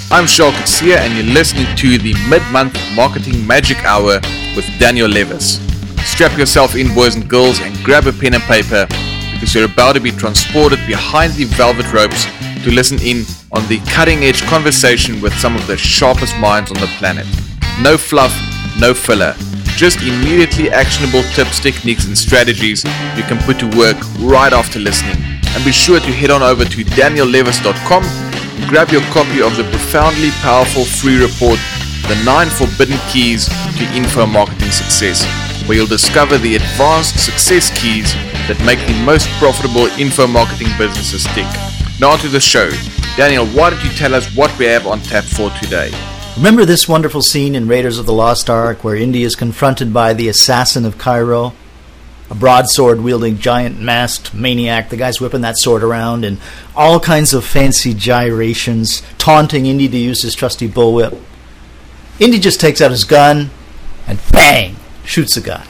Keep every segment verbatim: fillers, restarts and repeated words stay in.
I'm Charles Cassia, and you're listening to the Mid-Month Marketing Magic Hour with Daniel Levis. Strap yourself in, boys and girls, and grab a pen and paper, because you're about to be transported behind the velvet ropes to listen in on the cutting-edge conversation with some of the sharpest minds on the planet. No fluff, no filler. Just immediately actionable tips, techniques, and strategies you can put to work right after listening. And be sure to head on over to daniel levis dot com and grab your copy of the profoundly powerful free report, The Nine Forbidden Keys to Info Marketing Success, where you'll discover the advanced success keys that make the most profitable info marketing businesses tick. Now to the show. Daniel, why don't you tell us what we have on tap for today? Remember this wonderful scene in Raiders of the Lost Ark where Indy is confronted by the assassin of Cairo? A broadsword-wielding, giant masked maniac. The guy's whipping that sword around and all kinds of fancy gyrations, taunting Indy to use his trusty bullwhip. Indy just takes out his gun and bang, shoots the guy.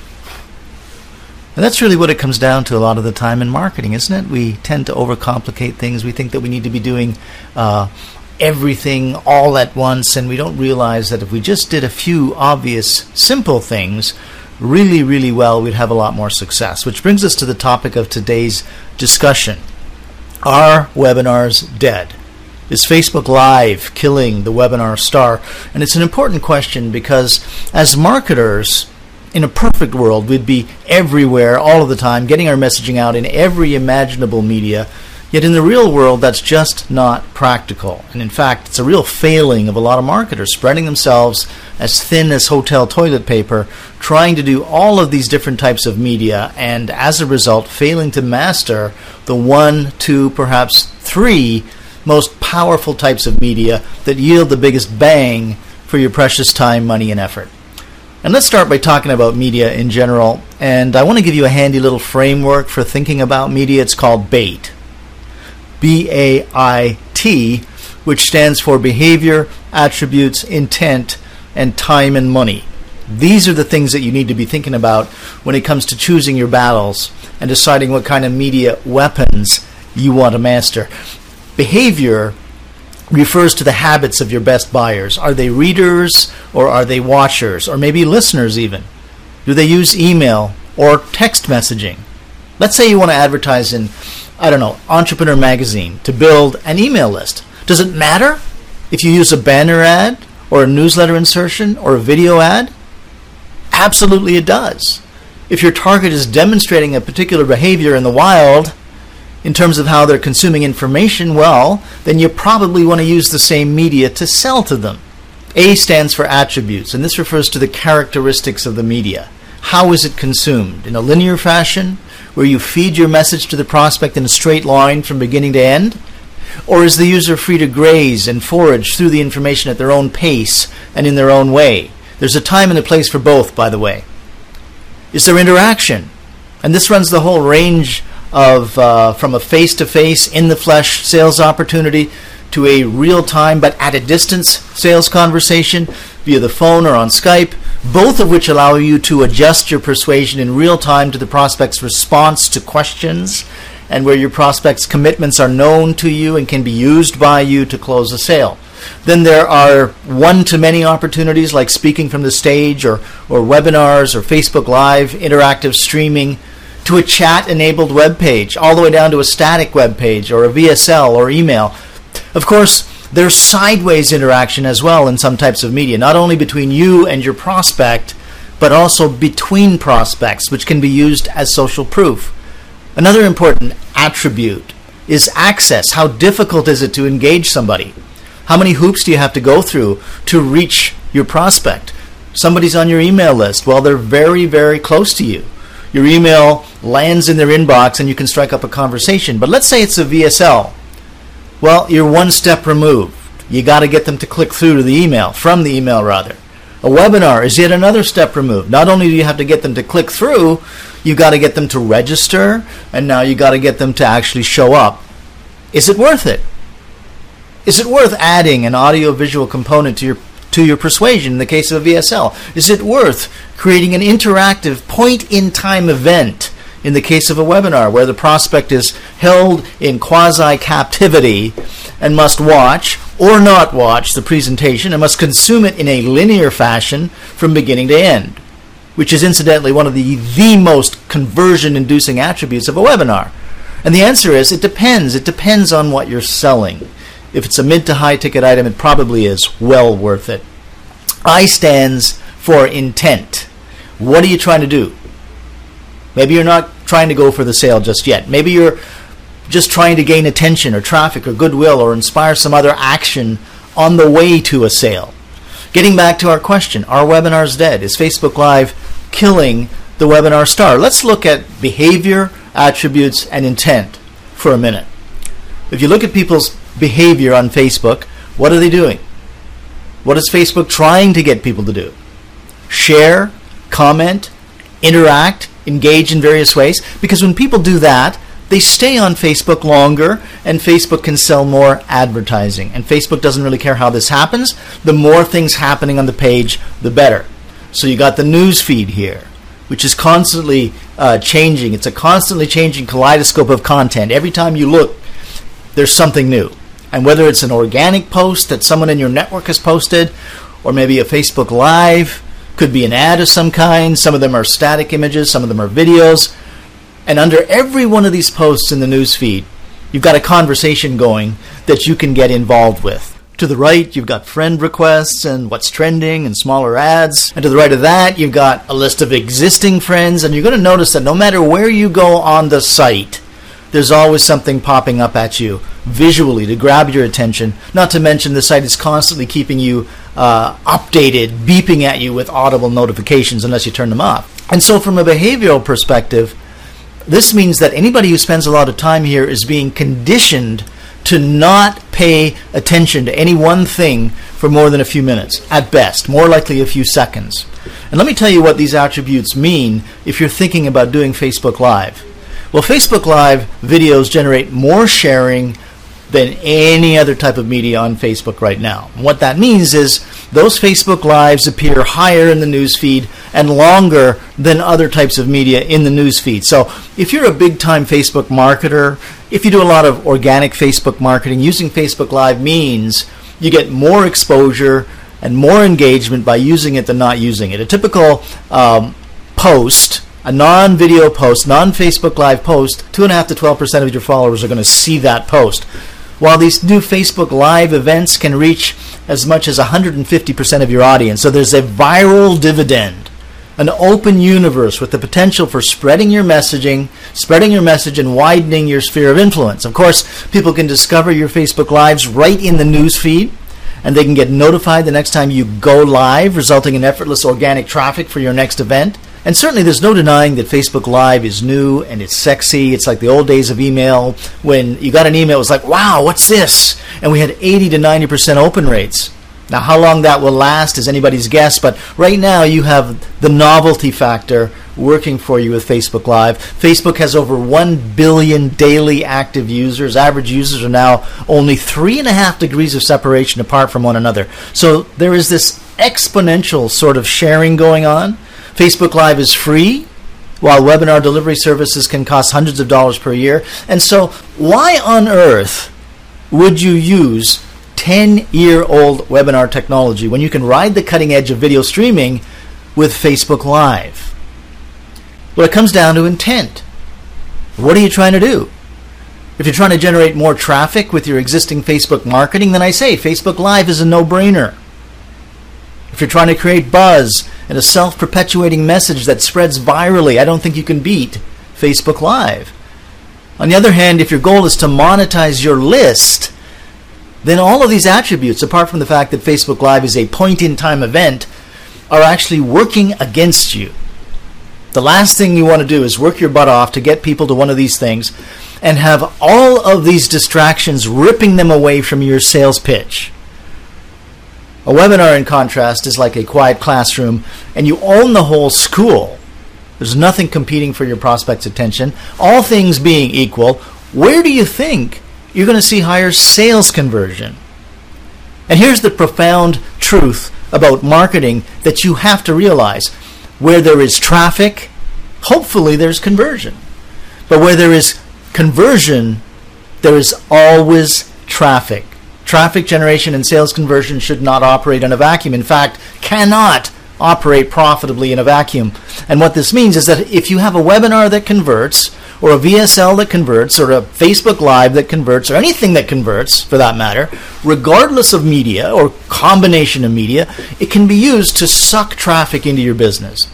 And that's really what it comes down to a lot of the time in marketing, isn't it? We tend to overcomplicate things. We think that we need to be doing uh, everything all at once, and we don't realize that if we just did a few obvious, simple things really, really well, we'd have a lot more success. Which brings us to the topic of today's discussion. Are webinars dead? Is Facebook Live killing the webinar star? And it's an important question because as marketers, in a perfect world, we'd be everywhere all of the time, getting our messaging out in every imaginable media. Yet in the real world, that's just not practical. And in fact, it's a real failing of a lot of marketers, spreading themselves as thin as hotel toilet paper, trying to do all of these different types of media, and as a result, failing to master the one, two, perhaps three most powerful types of media that yield the biggest bang for your precious time, money, and effort. And let's start by talking about media in general. And I want to give you a handy little framework for thinking about media. It's called BAIT. B A I T, which stands for behavior, attributes, intent, and time and money. These are the things that you need to be thinking about when it comes to choosing your battles and deciding what kind of media weapons you want to master. Behavior refers to the habits of your best buyers. Are they readers or are they watchers or maybe listeners even? Do they use email or text messaging? Let's say you want to advertise in, I don't know, Entrepreneur Magazine to build an email list. Does it matter if you use a banner ad or a newsletter insertion or a video ad? Absolutely it does. If your target is demonstrating a particular behavior in the wild, in terms of how they're consuming information, well, then you probably want to use the same media to sell to them. A stands for attributes, and this refers to the characteristics of the media. How is it consumed? In a linear fashion, where you feed your message to the prospect in a straight line from beginning to end? Or is the user free to graze and forage through the information at their own pace and in their own way? There's a time and a place for both, by the way. Is there interaction? And this runs the whole range of uh, from a face-to-face, in-the-flesh sales opportunity to a real-time but at a distance sales conversation via the phone or on Skype, both of which allow you to adjust your persuasion in real time to the prospect's response to questions, and where your prospect's commitments are known to you and can be used by you to close a sale. Then there are one-to-many opportunities like speaking from the stage or, or webinars or Facebook Live, interactive streaming, to a chat-enabled web page, all the way down to a static web page or a V S L or email. Of course, there's sideways interaction as well in some types of media, not only between you and your prospect, but also between prospects, which can be used as social proof. Another important attribute is access. How difficult is it to engage somebody? How many hoops do you have to go through to reach your prospect? Somebody's on your email list. Well, they're very, very close to you. Your email lands in their inbox and you can strike up a conversation. But let's say it's a V S L. Well, you're one step removed. You got to get them to click through to the email, from the email rather. A webinar is yet another step removed. Not only do you have to get them to click through, you got to get them to register, and now you got to get them to actually show up. Is it worth it? Is it worth adding an audio-visual component to your to your persuasion in the case of a V S L? Is it worth creating an interactive point-in-time event in the case of a webinar where the prospect is held in quasi-captivity and must watch, or not watch the presentation and must consume it in a linear fashion from beginning to end, which is incidentally one of the, the most conversion-inducing attributes of a webinar. And the answer is, it depends. It depends on what you're selling. If it's a mid to high ticket item, it probably is well worth it. I stands for intent. What are you trying to do? Maybe you're not trying to go for the sale just yet. Maybe you're just trying to gain attention or traffic or goodwill or inspire some other action on the way to a sale. Getting back to our question, are webinars dead? Is Facebook Live killing the webinar star? Let's look at behavior, attributes, and intent for a minute. If you look at people's behavior on Facebook, what are they doing? What is Facebook trying to get people to do? Share, comment, interact, engage in various ways. Because when people do that, they stay on Facebook longer, and Facebook can sell more advertising. And Facebook doesn't really care how this happens. The more things happening on the page, the better. So you got the news feed here, which is constantly uh, changing. It's a constantly changing kaleidoscope of content. Every time you look, there's something new. And whether it's an organic post that someone in your network has posted, or maybe a Facebook Live, could be an ad of some kind. Some of them are static images, some of them are videos. And under every one of these posts in the news feed, you've got a conversation going that you can get involved with. To the right, you've got friend requests and what's trending and smaller ads. And to the right of that, you've got a list of existing friends. And you're going to notice that no matter where you go on the site, there's always something popping up at you visually to grab your attention. Not to mention the site is constantly keeping you uh, updated, beeping at you with audible notifications unless you turn them off. And so from a behavioral perspective, this means that anybody who spends a lot of time here is being conditioned to not pay attention to any one thing for more than a few minutes, at best, more likely a few seconds. And let me tell you what these attributes mean if you're thinking about doing Facebook Live. Well, Facebook Live videos generate more sharing than any other type of media on Facebook right now. And what that means is those Facebook Lives appear higher in the news feed and longer than other types of media in the news feed. So if you're a big-time Facebook marketer, if you do a lot of organic Facebook marketing, using Facebook Live means you get more exposure and more engagement by using it than not using it. A typical um, post, a non-video post, non-Facebook Live post, two point five to twelve percent of your followers are going to see that post. While these new Facebook Live events can reach as much as one hundred fifty percent of your audience. So there's a viral dividend, an open universe with the potential for spreading your messaging, spreading your message, and widening your sphere of influence. Of course, people can discover your Facebook Lives right in the news feed, and they can get notified the next time you go live, resulting in effortless organic traffic for your next event. And certainly there's no denying that Facebook Live is new and it's sexy. It's like the old days of email when you got an email, it was like, wow, what's this? And we had eighty to ninety percent open rates. Now, how long that will last is anybody's guess, but right now you have the novelty factor working for you with Facebook Live. Facebook has over one billion daily active users. Average users are now only three and a half degrees of separation apart from one another. So there is this exponential sort of sharing going on. Facebook Live is free, while webinar delivery services can cost hundreds of dollars per year. And so why on earth would you use ten-year-old webinar technology when you can ride the cutting edge of video streaming with Facebook Live? Well, it comes down to intent. What are you trying to do? If you're trying to generate more traffic with your existing Facebook marketing, then I say Facebook Live is a no-brainer. If you're trying to create buzz and a self-perpetuating message that spreads virally, I don't think you can beat Facebook Live. On the other hand, if your goal is to monetize your list, then all of these attributes, apart from the fact that Facebook Live is a point-in-time event, are actually working against you. The last thing you want to do is work your butt off to get people to one of these things and have all of these distractions ripping them away from your sales pitch. A webinar, in contrast, is like a quiet classroom, and you own the whole school. There's nothing competing for your prospect's attention. All things being equal, where do you think you're going to see higher sales conversion? And here's the profound truth about marketing that you have to realize. Where there is traffic, hopefully there's conversion. But where there is conversion, there is always traffic. Traffic generation and sales conversion should not operate in a vacuum. In fact, cannot operate profitably in a vacuum. And what this means is that if you have a webinar that converts, or a V S L that converts, or a Facebook Live that converts, or anything that converts for that matter, regardless of media or combination of media, it can be used to suck traffic into your business.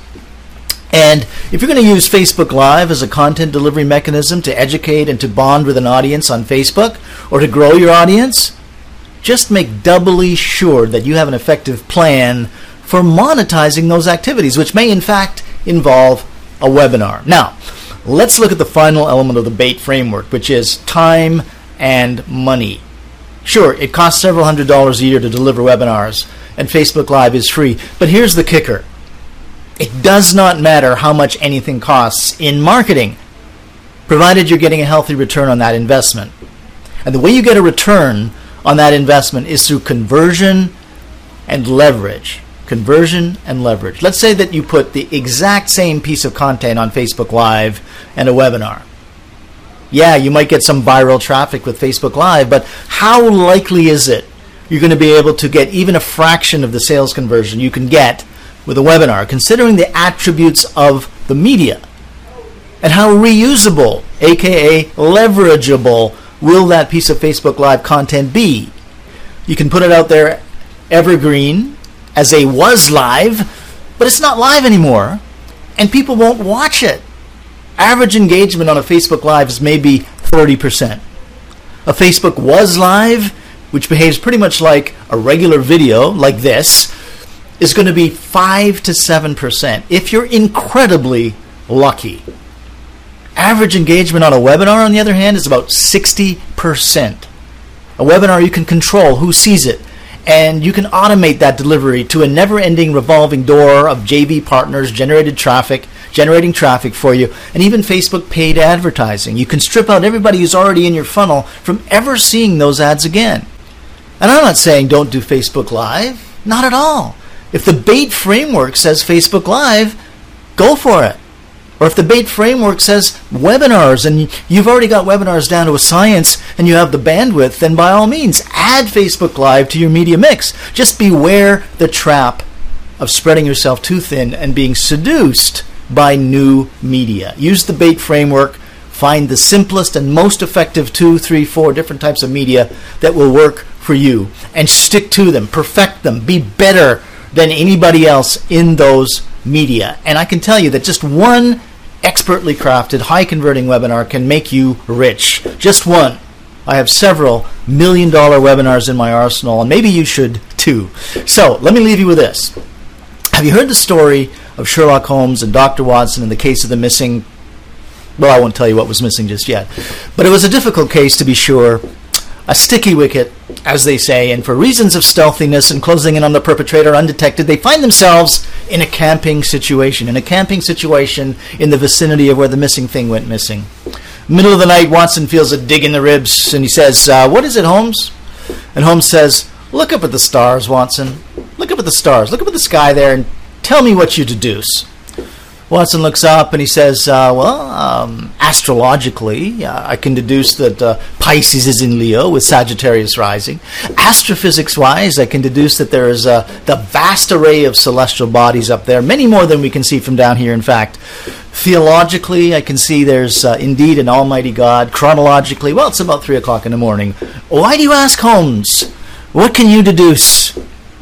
And if you're going to use Facebook Live as a content delivery mechanism to educate and to bond with an audience on Facebook, or to grow your audience, just make doubly sure that you have an effective plan for monetizing those activities, which may in fact involve a webinar. Now, let's look at the final element of the BAIT framework, which is time and money. Sure, it costs several hundred dollars a year to deliver webinars, and Facebook Live is free. But here's the kicker. It does not matter how much anything costs in marketing, provided you're getting a healthy return on that investment. And the way you get a return on that investment is through conversion and leverage. Conversion and leverage. Let's say that you put the exact same piece of content on Facebook Live and a webinar. Yeah, you might get some viral traffic with Facebook Live, but how likely is it you're going to be able to get even a fraction of the sales conversion you can get with a webinar, considering the attributes of the media? And how reusable, aka leverageable, will that piece of Facebook Live content be? You can put it out there evergreen as a was live, but it's not live anymore, and people won't watch it. Average engagement on a Facebook Live is maybe thirty percent. A Facebook was live, which behaves pretty much like a regular video like this, is going to be five to seven percent if you're incredibly lucky. Average engagement on a webinar, on the other hand, is about sixty percent. A webinar you can control who sees it, and you can automate that delivery to a never-ending revolving door of J V partners, generated traffic, generating traffic for you, and even Facebook paid advertising. You can strip out everybody who's already in your funnel from ever seeing those ads again. And I'm not saying don't do Facebook Live. Not at all. If the BAIT framework says Facebook Live, go for it. Or if the BAIT framework says webinars, and you've already got webinars down to a science and you have the bandwidth, then by all means, add Facebook Live to your media mix. Just beware the trap of spreading yourself too thin and being seduced by new media. Use the BAIT framework. Find the simplest and most effective two, three, four different types of media that will work for you, and stick to them. Perfect them. Be better than anybody else in those media. And I can tell you that just one expertly crafted, high-converting webinar can make you rich. Just one. I have several million-dollar webinars in my arsenal, and maybe you should too. So let me leave you with this. Have you heard the story of Sherlock Holmes and Doctor Watson in the case of the missing... Well, I won't tell you what was missing just yet. But it was a difficult case, to be sure. A sticky wicket, as they say, and for reasons of stealthiness and closing in on the perpetrator undetected, they find themselves in a camping situation. In a camping situation in the vicinity of where the missing thing went missing. Middle of the night, Watson feels a dig in the ribs, and he says, uh, what is it, Holmes? And Holmes says, look up at the stars, Watson. Look up at the stars. Look up at the sky there and tell me what you deduce. Watson looks up and he says, uh, well, um, astrologically, uh, I can deduce that uh, Pisces is in Leo with Sagittarius rising. Astrophysics-wise, I can deduce that there is uh, the vast array of celestial bodies up there, many more than we can see from down here, in fact. Theologically, I can see there's uh, indeed an almighty God. Chronologically, well, it's about three o'clock in the morning. Why do you ask, Holmes? What can you deduce?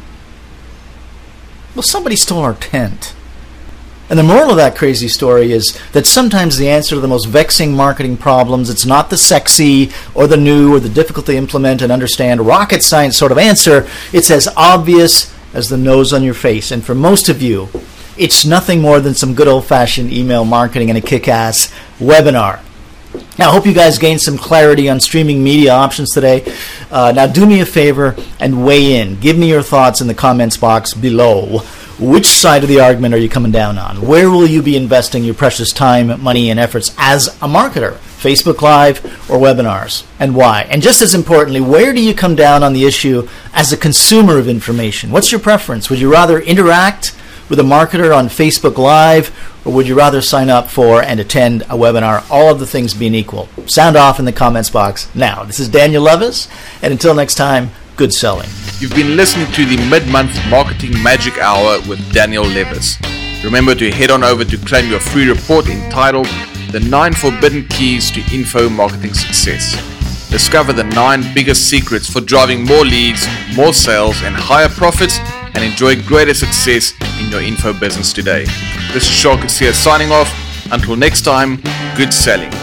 Well, somebody stole our tent. And the moral of that crazy story is that sometimes the answer to the most vexing marketing problems, it's not the sexy or the new or the difficult to implement and understand rocket science sort of answer. It's as obvious as the nose on your face. And for most of you, it's nothing more than some good old-fashioned email marketing and a kick-ass webinar. Now, I hope you guys gained some clarity on streaming media options today. Uh, now, do me a favor and weigh in. Give me your thoughts in the comments box below. Which side of the argument are you coming down on? Where will you be investing your precious time, money, and efforts as a marketer? Facebook Live or webinars? And why? And just as importantly, where do you come down on the issue as a consumer of information? What's your preference? Would you rather interact with a marketer on Facebook Live, or would you rather sign up for and attend a webinar, all of the things being equal? Sound off in the comments box now. This is Daniel Levis, and until next time, good selling. You've been listening to the Mid-Month Marketing Magic Hour with Daniel Levis. Remember to head on over to claim your free report entitled The Nine Forbidden Keys to Info Marketing Success. Discover the nine biggest secrets for driving more leads, more sales, and higher profits, and enjoy greater success in your info business today. This is Shark signing off. Until next time, good selling.